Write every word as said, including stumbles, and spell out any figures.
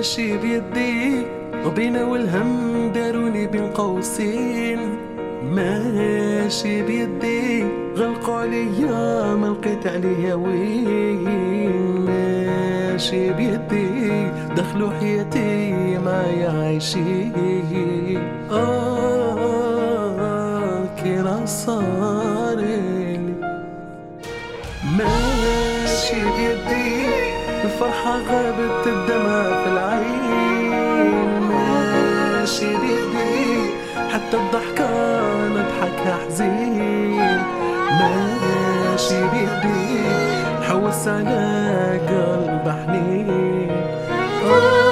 ماشي بيدي وبينا والهم داروني بين قوسين. ماشي بيدي غلقوا عليا ما لقيت عليا وين. ماشي بيدي دخلوا حياتي معايا عايشين. آه كي راه صارلي ماشي بيدي الفرحة غابت الدمع في العين. ماشي بيدي حتى الضحكة نضحكها حزين. ماشي بيدي حوس على قلب حنين.